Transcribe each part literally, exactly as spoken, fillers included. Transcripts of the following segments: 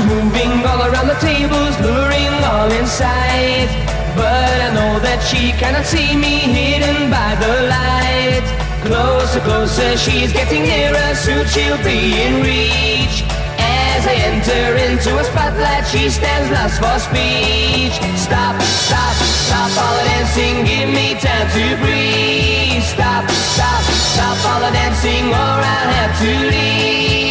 moving all around the tables, luring all inside. But I know that she cannot see me hidden by the light. Closer, closer, she's getting nearer, soon she'll be in reach. As I enter into a spotlight, she stands lost for speech. Stop, stop, stop all the dancing, give me time to breathe. Stop, stop, stop all the dancing, or I'll have to leave.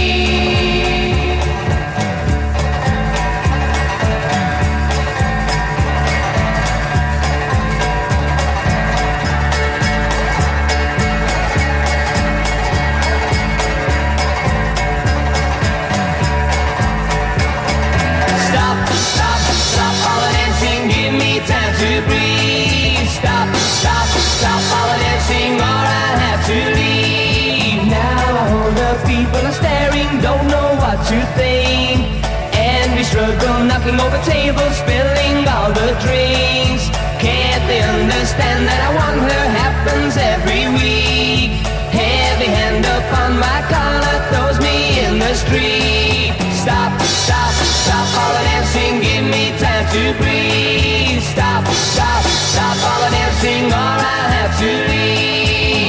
Time to breathe. Stop, stop, stop all the dancing, or I'll have to leave. Now all the people are staring, don't know what to think. And we struggle, knocking over tables, spilling all the drinks. Can't they understand that I want her? Happens every week. Heavy hand upon my collar throws me in the street. Stop, stop, stop all the dancing, give me time to breathe. Stop, stop, stop all the dancing, or I'll have to leave.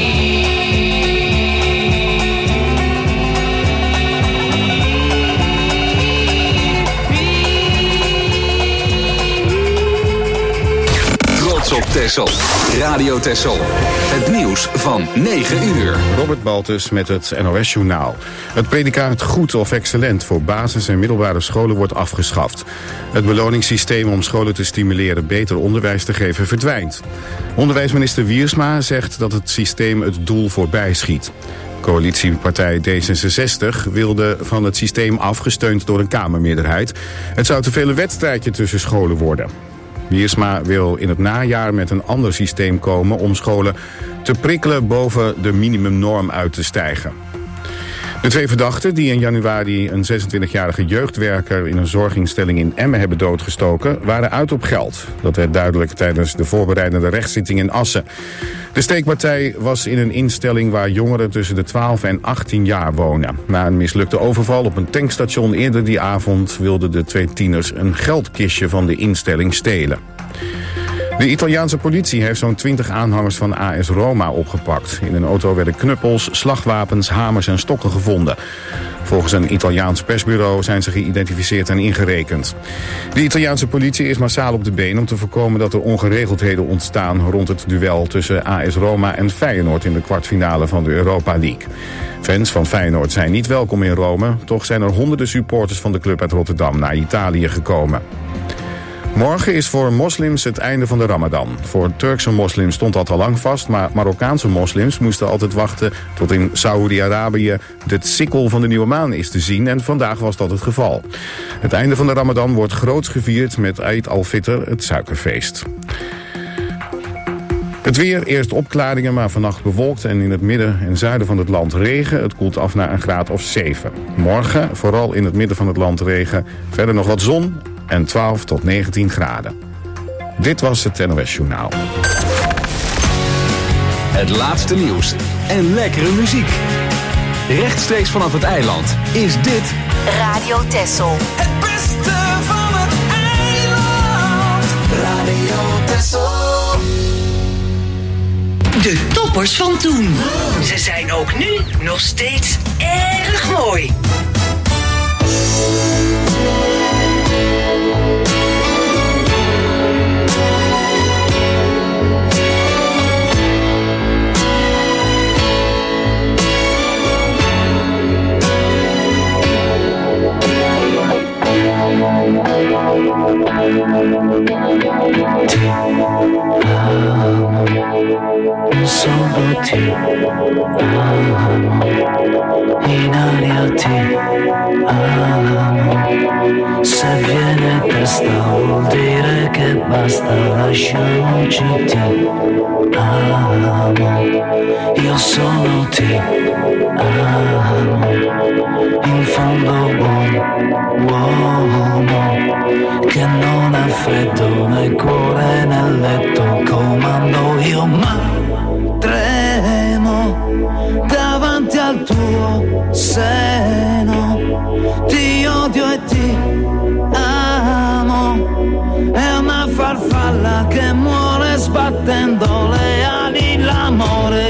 Trots op Texel. Radio Texel. Het nieuws van negen uur. Robert Baltus met het N O S-journaal. Het predicaat goed of excellent voor basis- en middelbare scholen wordt afgeschaft. Het beloningssysteem om scholen te stimuleren beter onderwijs te geven verdwijnt. Onderwijsminister Wiersma zegt dat het systeem het doel voorbij schiet. Coalitiepartij D zesenzestig wilde van het systeem af, gesteund door een Kamermeerderheid. Het zou te veel een wedstrijdje tussen scholen worden. Wiersma wil in het najaar met een ander systeem komen om scholen te prikkelen boven de minimumnorm uit te stijgen. De twee verdachten die in januari een zesentwintigjarige jeugdwerker in een zorginstelling in Emmen hebben doodgestoken, waren uit op geld. Dat werd duidelijk tijdens de voorbereidende rechtszitting in Assen. De steekpartij was in een instelling waar jongeren tussen de twaalf en achttien jaar wonen. Na een mislukte overval op een tankstation eerder die avond wilden de twee tieners een geldkistje van de instelling stelen. De Italiaanse politie heeft zo'n twintig aanhangers van A S Roma opgepakt. In een auto werden knuppels, slagwapens, hamers en stokken gevonden. Volgens een Italiaans persbureau zijn ze geïdentificeerd en ingerekend. De Italiaanse politie is massaal op de been om te voorkomen dat er ongeregeldheden ontstaan rond het duel tussen A S Roma en Feyenoord in de kwartfinale van de Europa League. Fans van Feyenoord zijn niet welkom in Rome, toch zijn er honderden supporters van de club uit Rotterdam naar Italië gekomen. Morgen is voor moslims het einde van de Ramadan. Voor Turkse moslims stond dat al lang vast, maar Marokkaanse moslims moesten altijd wachten tot in Saoedi-Arabië de sikkel van de nieuwe maan is te zien en vandaag was dat het geval. Het einde van de Ramadan wordt groots gevierd met Eid al-Fitr, het suikerfeest. Het weer, eerst opklaringen, maar vannacht bewolkt en in het midden en zuiden van het land regen. Het koelt af naar een graad of zeven. Morgen, vooral in het midden van het land regen, verder nog wat zon en twaalf tot negentien graden. Dit was het N O S-journaal. Het laatste nieuws en lekkere muziek. Rechtstreeks vanaf het eiland is dit Radio Texel. Het beste van het eiland. Radio Texel. De toppers van toen. Ze zijn ook nu nog steeds erg mooi. Solo ti amo, in aria ti amo. Se viene testa vuol dire che basta, lasciamoci ti amo. Io solo ti amo, in fondo buon uomo che non ha freddo né cuore né letto, comando io ma tremo davanti al tuo seno, ti odio e ti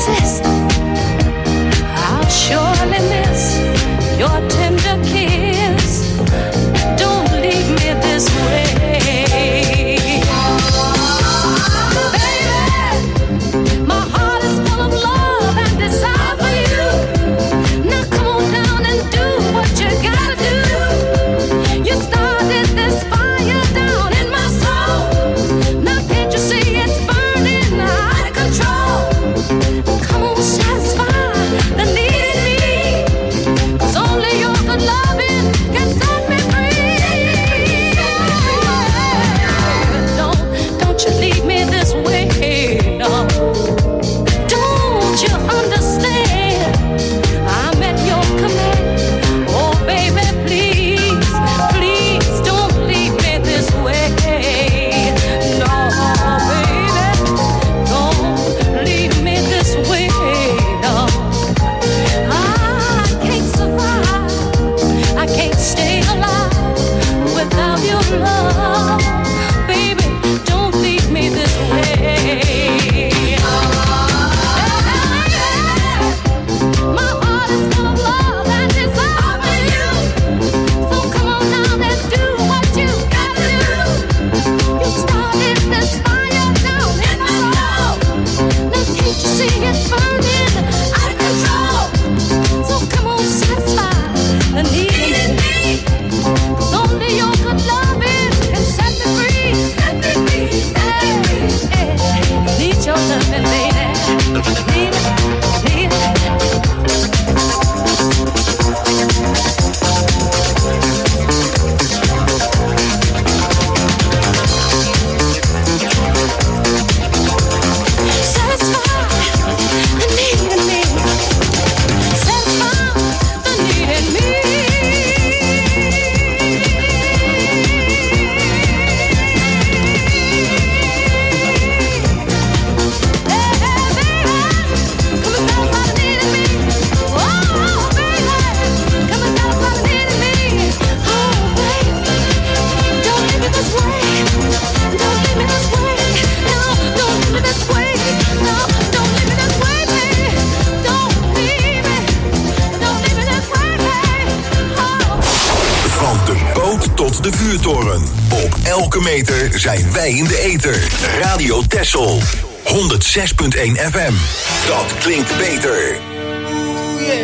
insist. I'll surely miss your tender kiss. Don't leave me this way. De vuurtoren. Op elke meter zijn wij in de ether. Radio Texel. honderd zes komma één F M. Dat klinkt beter. Ooh, yeah.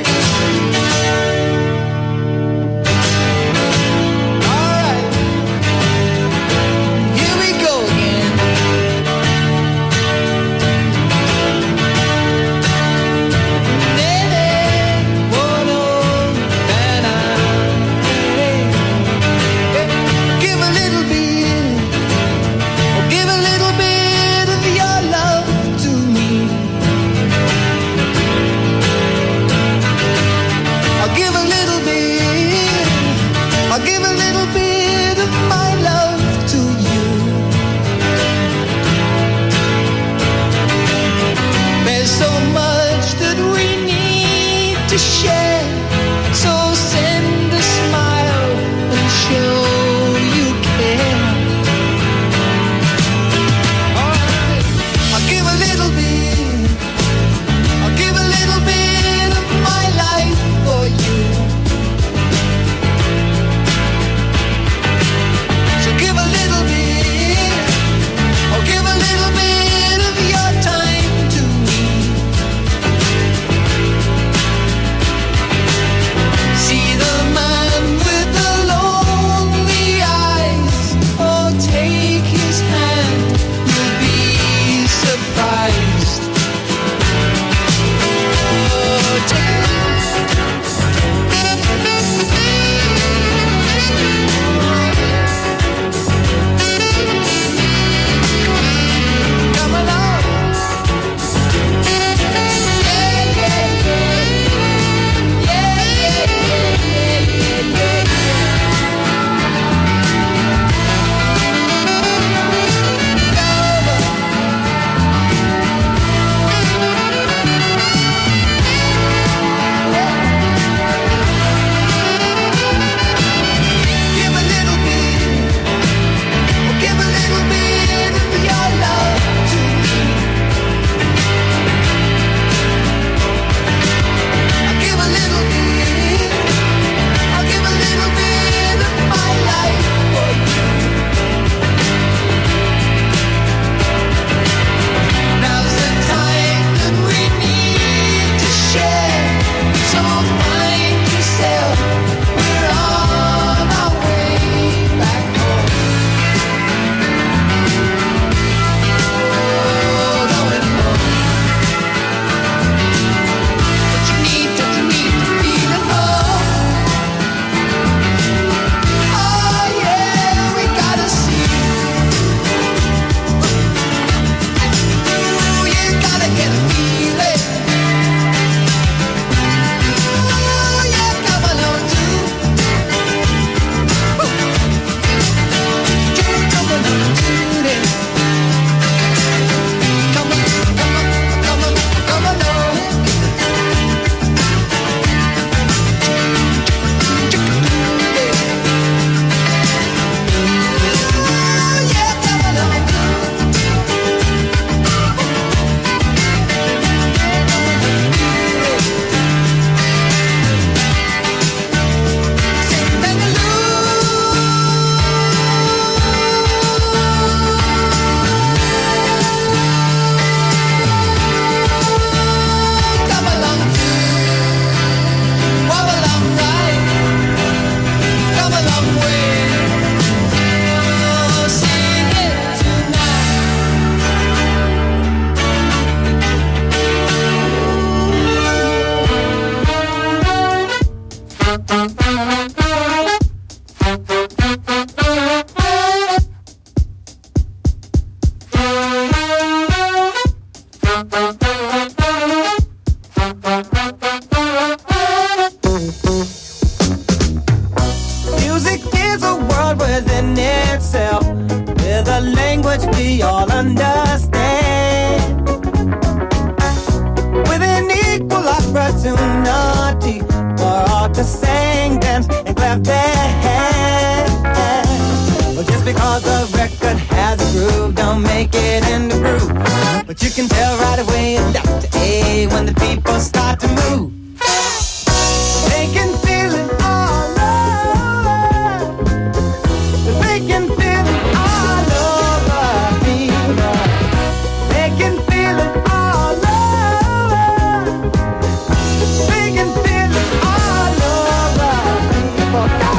You can tell right away left to A when the people start to move. They can feel it all over. They can feel it all over people. They can feel it all over. They can feel it all over people. Go!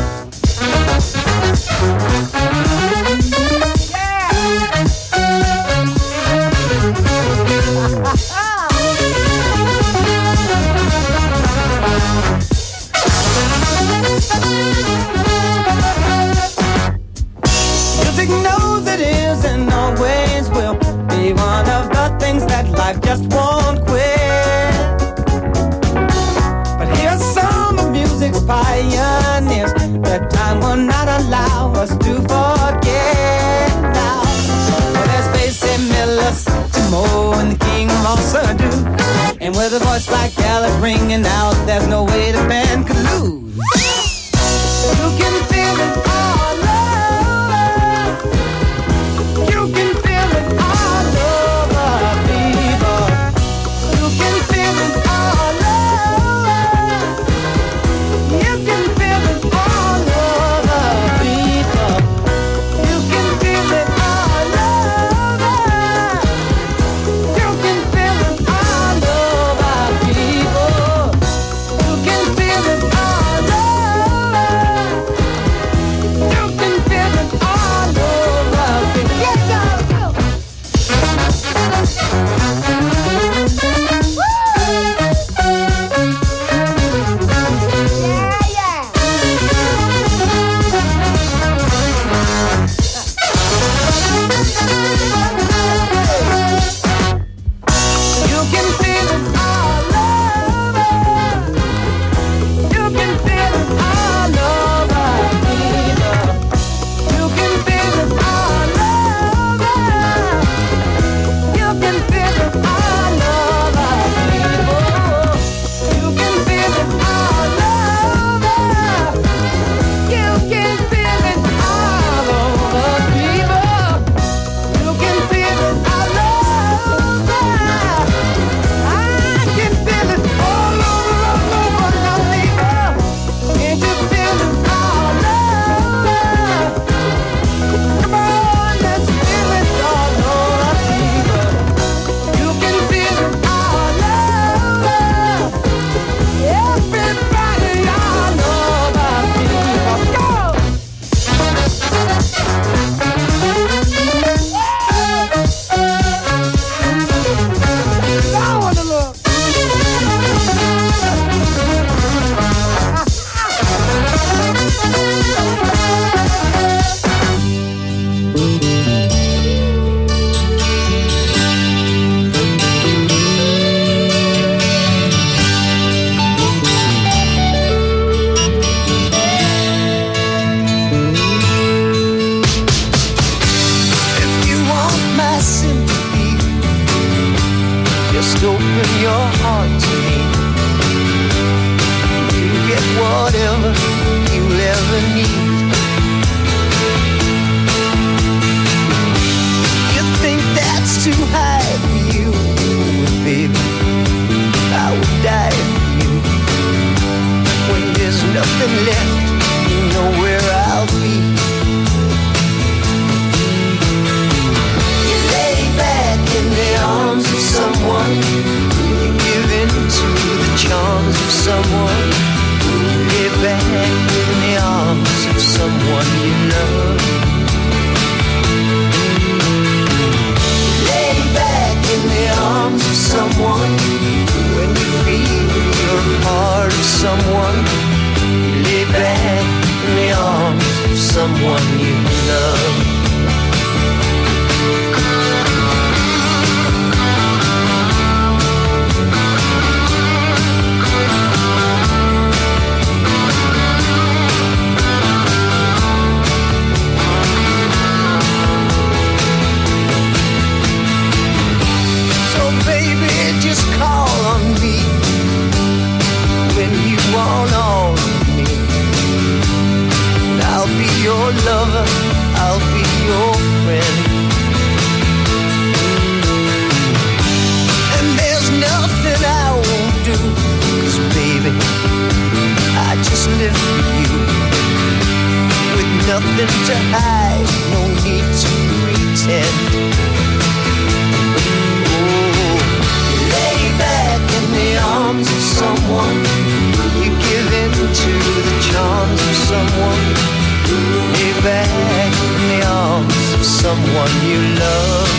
Music knows it is and always will be one of the things that life just won't quit. But here's some of music's pioneers that time will not allow us to forget now. Well, there's Basie Miller, Timo, and the king of all Surdo. And with a voice like Alice ringing out, there's no way the band could lose. You can feel it all over. You can feel it all over, people. You can feel it all over. You can feel it all over, people. You can feel it all over. You can feel it all over, people. You can feel it all over. You can feel it all over, people. Yes, go, go. Yeah, yeah. You can feel it all over. You can feel it all over, people. You can feel it all over. You can feel it all over, people. You can feel it all over. You can feel it all over, people. You can feel it all over. I can feel it all over, all over now, people. Can't you feel it all over? Come on, let's feel it all over, people. You can feel it all over. Everybody all over, people. Go! I wanna look. If you want my sympathy, just open your heart to me. You get whatever you'll ever need. You think that's too high for you, well, baby, I would die for you. When there's nothing left, you know where I'll be. You lay back in the arms of someone. You give in to the charms of someone. You lay back in the arms of someone you love. Lay back in the arms of someone. When you feel you're a part of someone, you lay back in the arms of someone you love. So baby, just call on me when you want all of me. I'll be your lover, I'll nothing to hide, no need to pretend. Oh, lay back in the arms of someone, you give in to the charms of someone. Lay back in the arms of someone you love.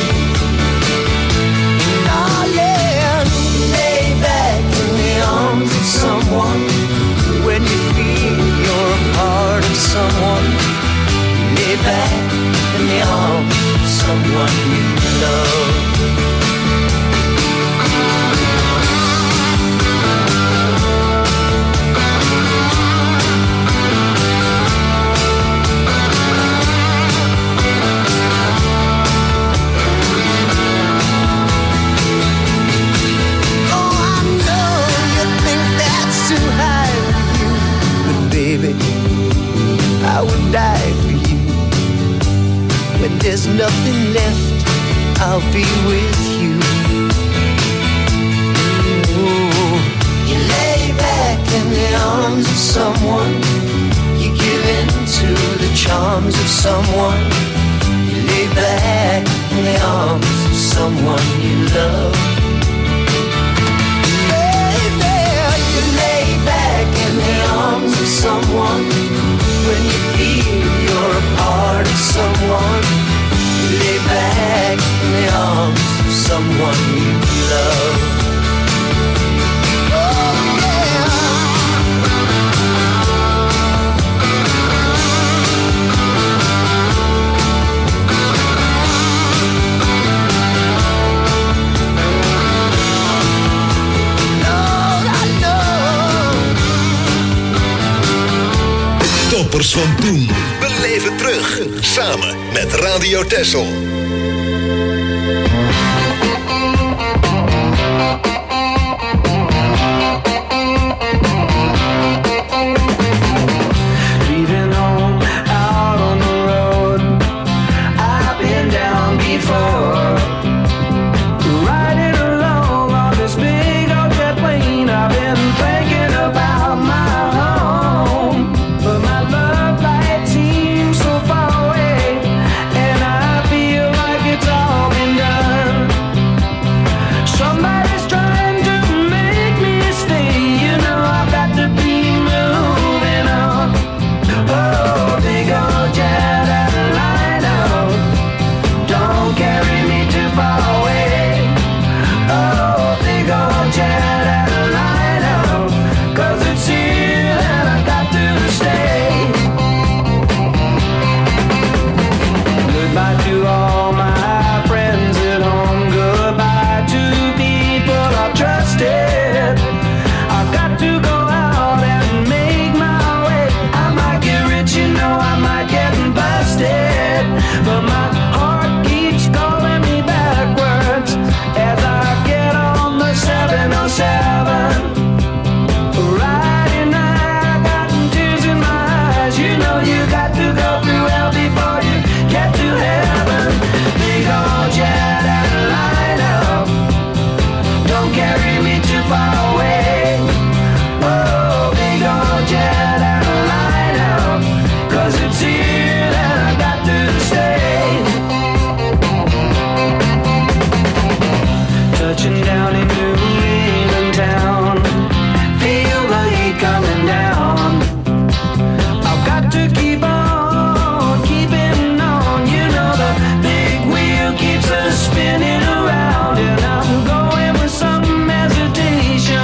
Darling, lay back in the arms of someone. When you feel you're a part of someone, lay back in the arms of someone you love. I would die for you. When there's nothing left, I'll be with you. Ooh. You lay back in the arms of someone, you give in to the charms of someone. You lay back in the arms of someone you love. Baby, you lay back in the arms of someone. When you feel you're a part of someone, you lay back in the arms of someone you love. Oh, Toppers van toen. Beleef het terug. Samen met Radio Texel. Leaving home out on the road, I've been down before. Riding along on this big old jet plane, I've been thinking about my home. But my love light seems so far away, and I feel like it's all been done. Somebody's trying to make me stay, you know I've got to be moving on. Oh, big old jet airliner, don't carry me too far away. Oh, big old jet airliner, 'cause it's here and I got to stay. Goodbye to all my friends at home, goodbye to people I've trusted. I've got to go out and make my way. I might get rich, you know, I might get busted, but my heart keeps calling me backwards as I get on the seven oh seven. Riding night, I got tears in my eyes. You know you got to go through hell before you get to heaven. Big old jet airliner, don't carry me too far away. Oh, big old jet airliner, 'cause it's here and I got to stay. Touching down in New England town, feel the heat coming down. I've got to keep on, keeping on. You know the big wheel keeps us spinning around, and I'm going with some hesitation.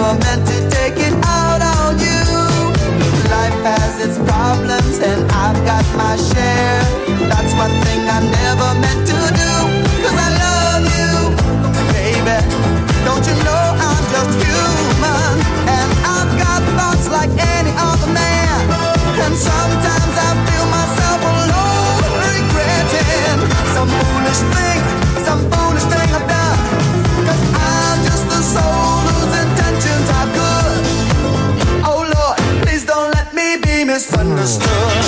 never meant to take it out on you. Life has its problems and I've got my share. That's one thing I never meant to do. Cause I love you, baby. Don't you know I'm just human? And I've got thoughts like any other man. And sometimes I feel myself alone, regretting some foolish thing, some foolish thing I've done. Cause I'm just a soul whose intentions are good. Oh Lord, please don't let me be misunderstood.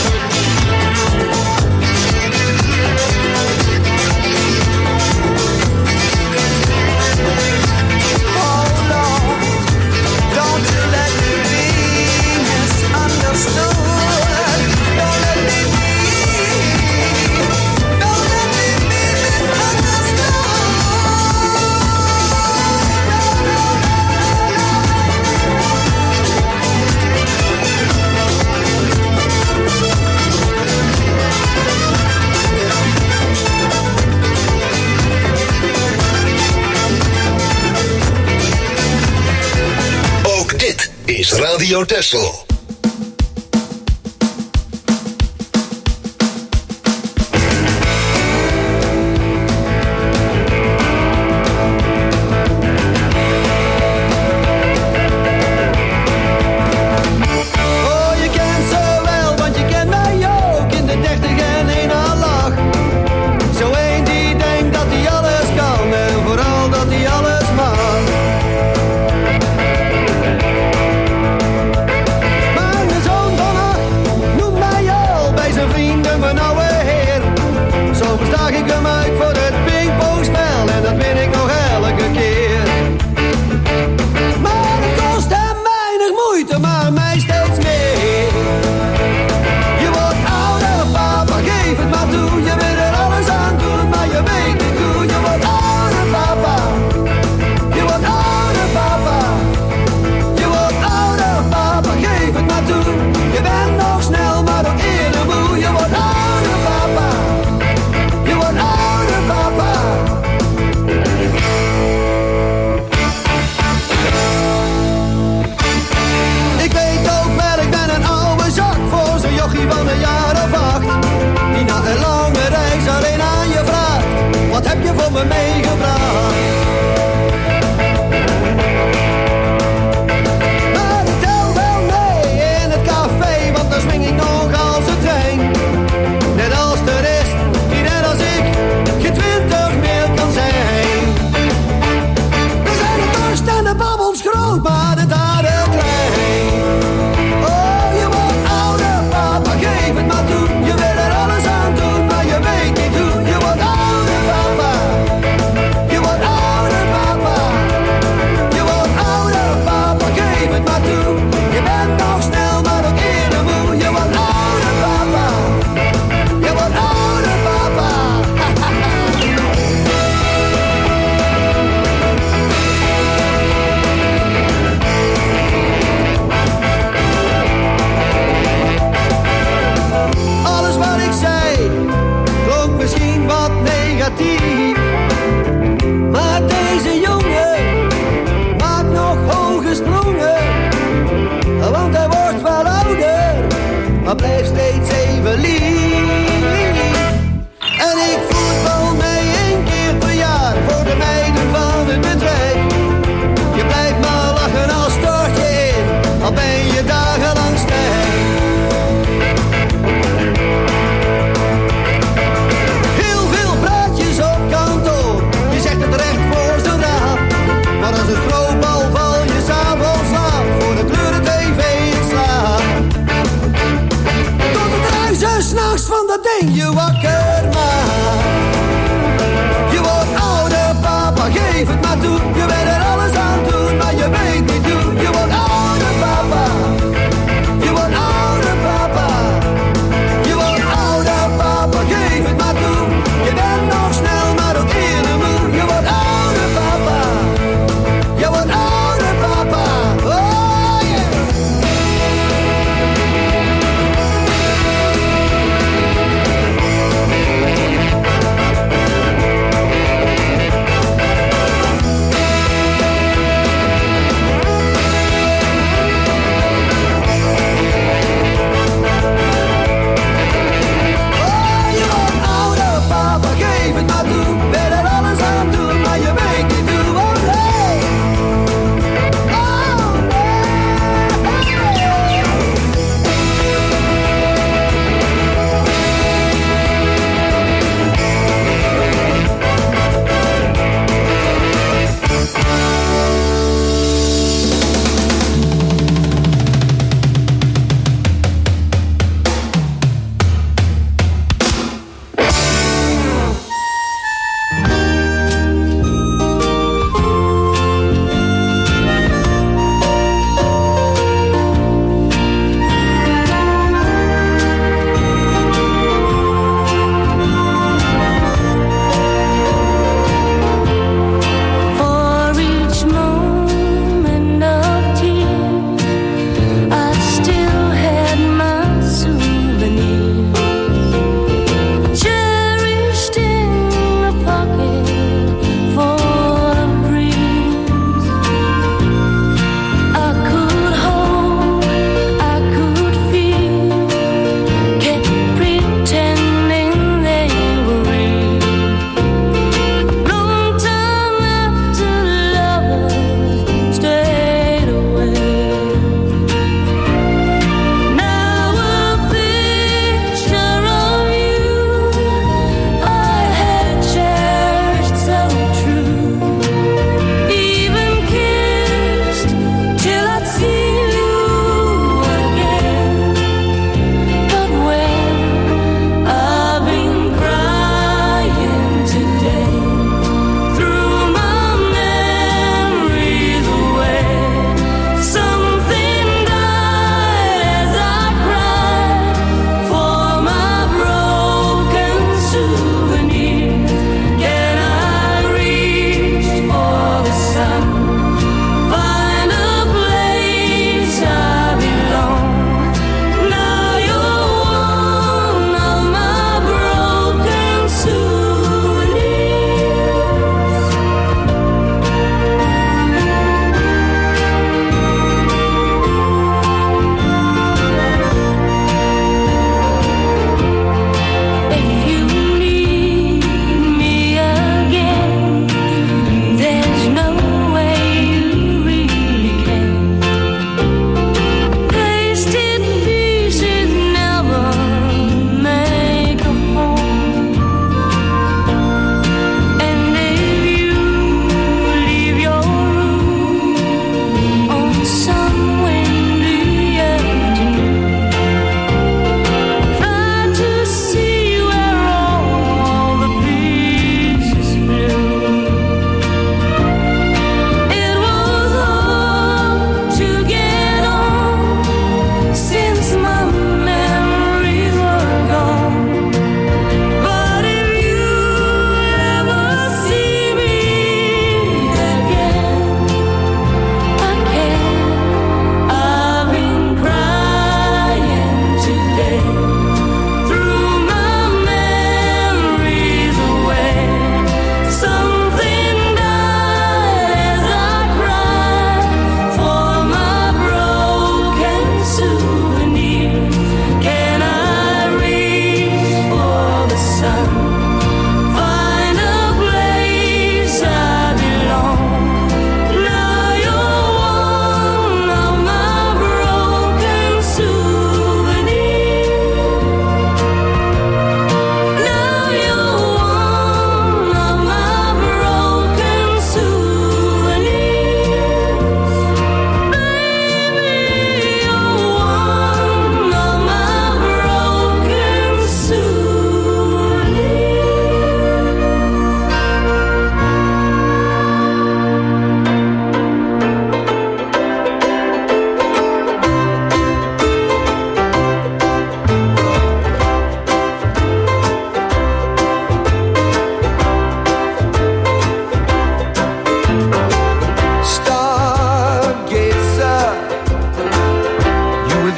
Oh Lord, don't you let me be misunderstood. Don't let me be, don't let me be misunderstood. Ook dit is Radio Texel.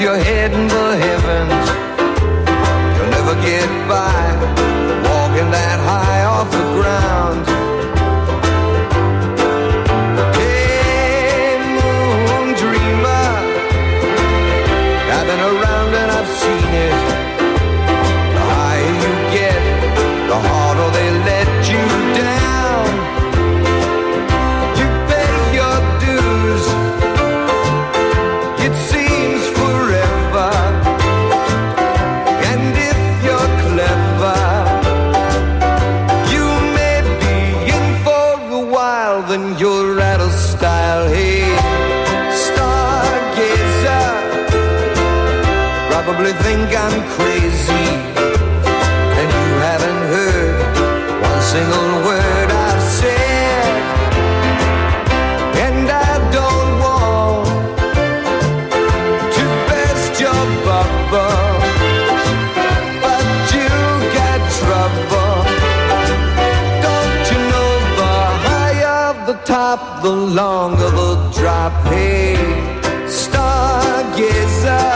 you're heading for heavens, you'll never get by walking that high off the ground. Hey, moon dreamer, I've been around and I've seen it. The higher you get, the harder they let you down. You pay your dues, it seems forever. And if you're clever, you may be in for a while, then you're out of style. Hey, stargazer, probably think I'm crazy, and you haven't heard one single word I've said. And I don't want to burst your bubble, but you got trouble. Don't you know the higher the top, the longer the drop? Hey, stargazer,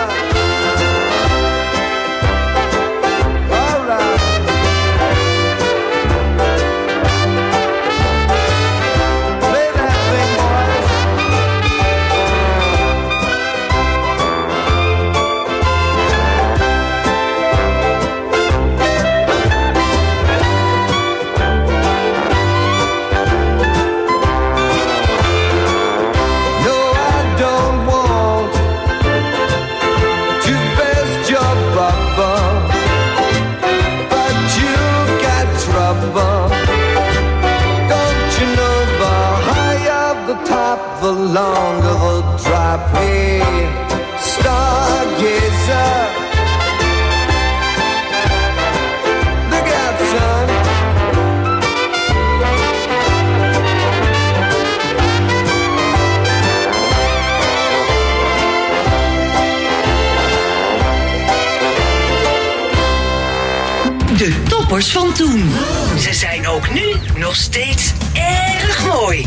the longer the drop. Hey, stargazer, look out, son. De toppers van toen. Ze zijn ook nu nog steeds erg mooi.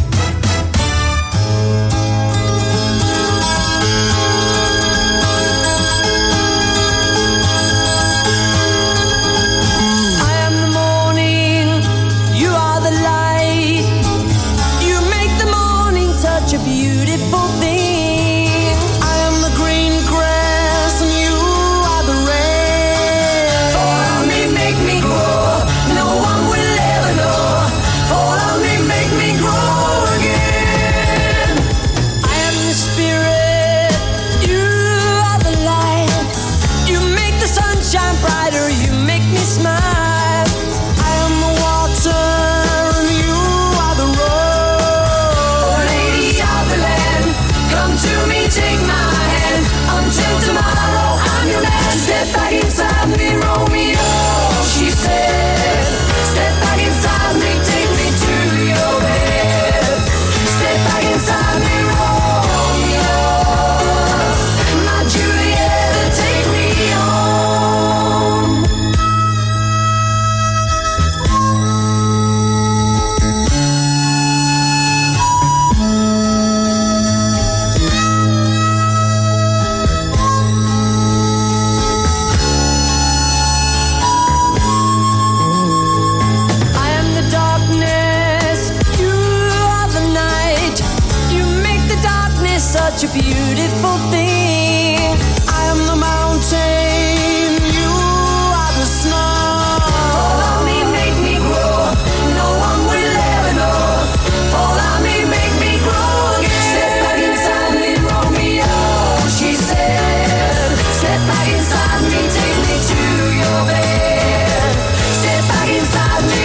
such a beautiful thing. I am the mountain, you are the snow. Follow me, make me grow. No one will ever know. Follow me, make me grow again. Step back inside me, Romeo, she said. Step back inside me, take me to your bed. Step back inside me,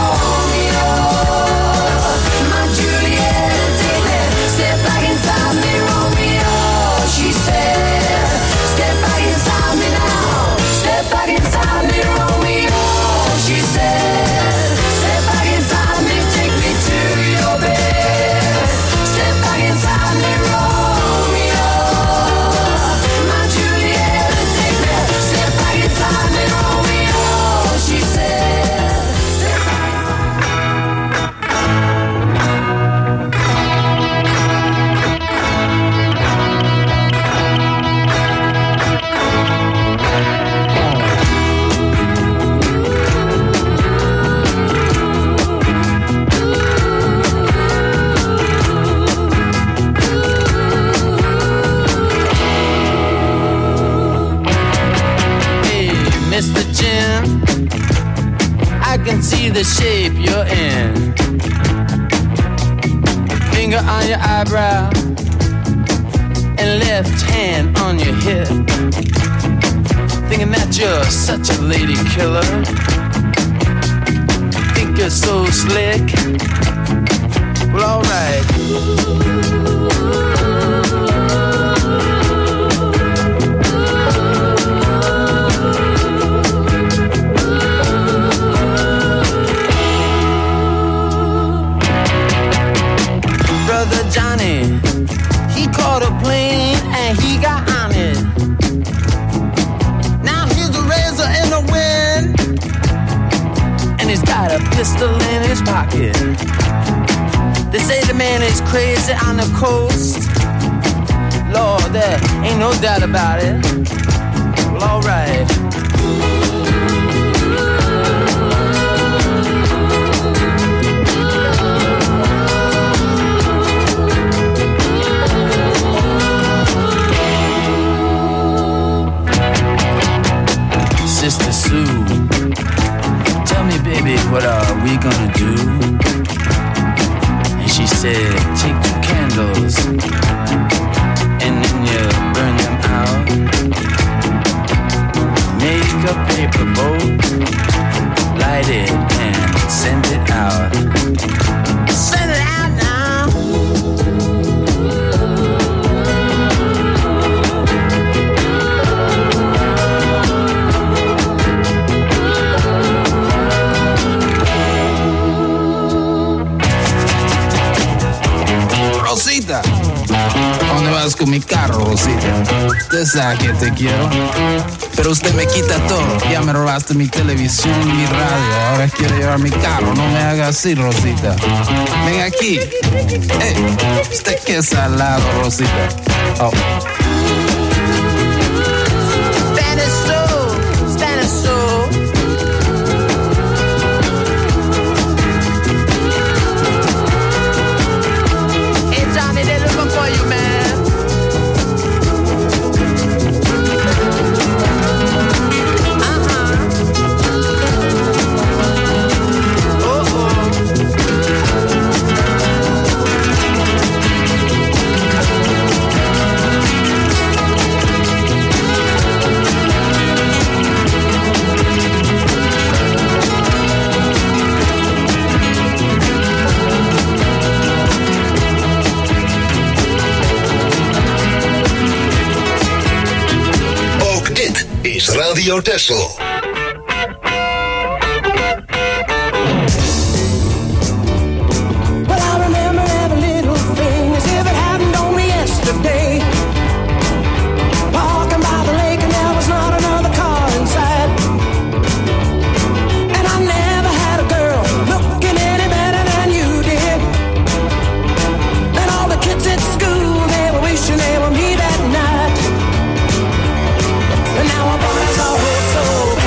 Romeo, my Juliet, take me. Step back inside me, Romeo, she said. the shape you're in. Finger on your eyebrow and left hand on your hip. Thinking that you're such a lady killer. Think you're so slick. Well, alright. Brother Johnny, he caught a plane and he got on it. Now he's a razor in the wind, and he's got a pistol in his pocket. They say the man is crazy on the coast. Lord, there ain't no doubt about it. Well, alright. Sister Sue, tell me, baby, what are we gonna do? And she said, take two candles and then you burn them out. Make a paper boat, light it and send it out. Send it out now. Rosita, ¿dónde vas con mi carro, Rosita? Usted sabe que te quiero, pero usted me quita todo. Ya me robaste mi televisión y mi radio. Ahora quiere llevar mi carro. No me haga así, Rosita. Ven aquí. Eh, usted que es salado, Rosita. Oh. Spanish soul, Spanish soul. Hey Johnny, they're looking for you, man. Is Radio Texel. Well, I remember every little thing as if it happened only yesterday. Walking by the lake and there was not another car inside. And I never had a girl looking any better than you did. And all the kids at school, they were wishing they were me that night. And now our bodies are so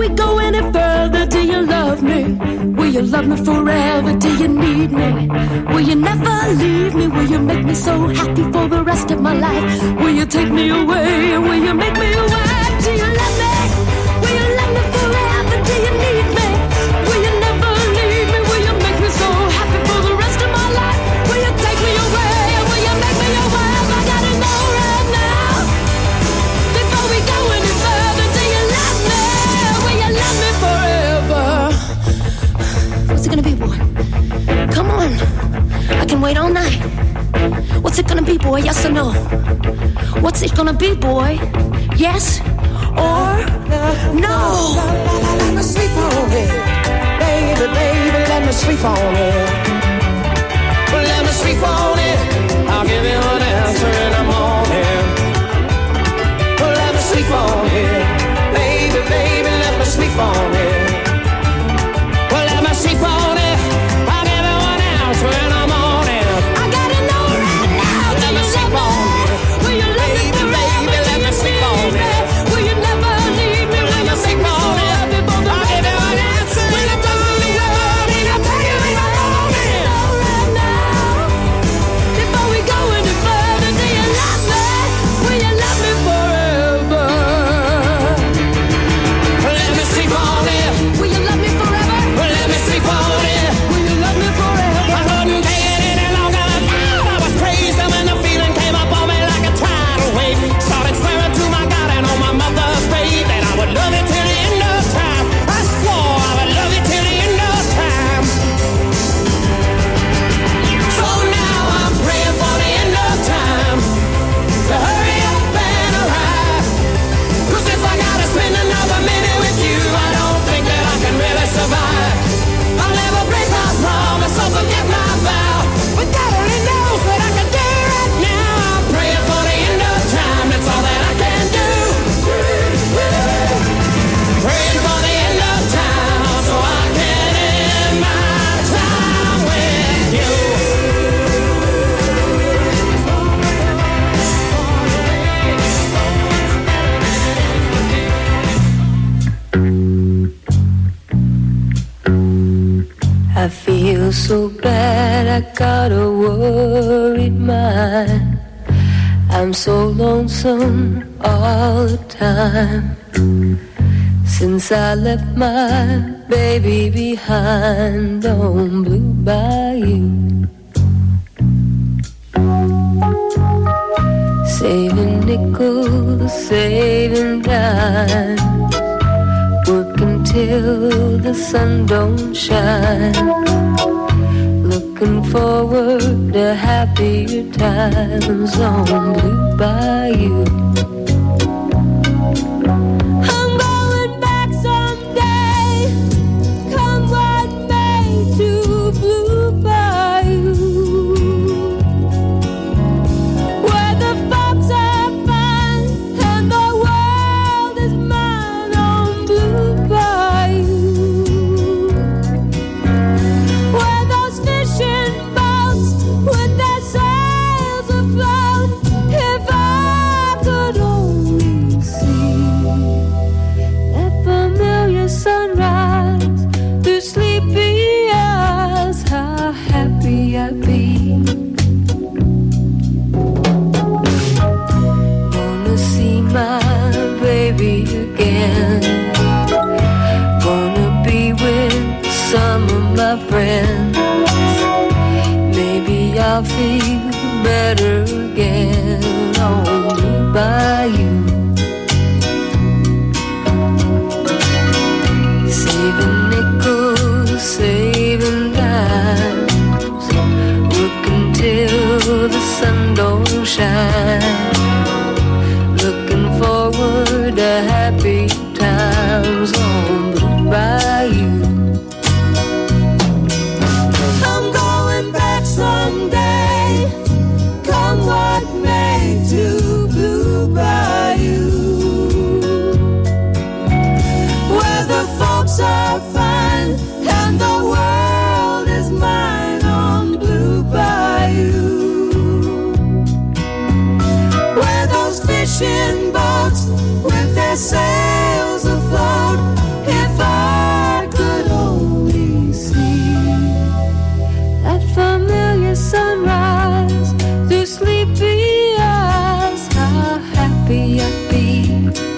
we go any further, do you love me? Will you love me forever? Do you need me? Will you never leave me? Will you make me so happy for the rest of my life? Will you take me away? Will you make me your wife? Do you love me? Will you love me forever? Do you need me? Will you never leave me? Will you make me so happy for the rest of my life? Will you take me away? Will you make me your wife? I gotta know right now, before we go any further. Do you love me? Will you love me forever? What's it gonna be, boy? Come on, I can wait all night. What's it gonna be, boy? Yes or no? What's it gonna be, boy? Yes or no? Let me sleep on it, baby, baby, let me sleep on it. Let me sleep on it, I'll give you an answer in the morning. Let me sleep on it, baby, baby, let me sleep on it. Well, let me sleep on it, I'll give you an answer in the morning. I gotta know right now, do you love me? Will you love me forever? Let me sleep on it. Will you never leave me? Will you sleep on it? I'll give you an answer in the morning. I'll tell you in the morning. Right now, before we go any further, do you love me? Will you love me forever? Let me sleep on it. Will you love me forever? Let me sleep on it. Will you love me forever? I couldn't take it any longer. I was crazy when the feeling came up on me like a tidal wave. Started swearing to my God and on my mother's grave that I would love you till the end of time. I swore I would love you till the end of time. So now I'm praying for the end of time to hurry up and arrive. 'Cause if I gotta spend another minute with you, I don't think that I can really survive. I'll never break my promise or forget my vow, but God only knows what I can do right now. I'm praying for the end of time, that's all that I can do. Praying for the end of time so I can end my time with you. I feel so bad, I got a worried mind. I'm so lonesome all the time. Since I left my baby behind on Blue Bayou. Saving nickels, saving dimes, working till the sun don't shine. Looking forward to happier times on Blue Bayou. I'm going back someday, come what may, to Blue Bayou, where the folks are fine and the world is mine on Blue Bayou, where those fishing boats with their sails afloat. If I could only see that familiar sunrise through sleepy eyes, how happy I'd be. Wanna see my baby again. Wanna be with some of my friends. Maybe I'll feel better again on Blue Bayou. Saving nickels, saving dimes, working till the sun don't shine. Looking forward to happy times on Blue Bayou. I'm going back someday, come what may, to Blue Bayou, where the folks are fine and the world is mine on Blue Bayou, where those fishing boats with their sails afloat. If be.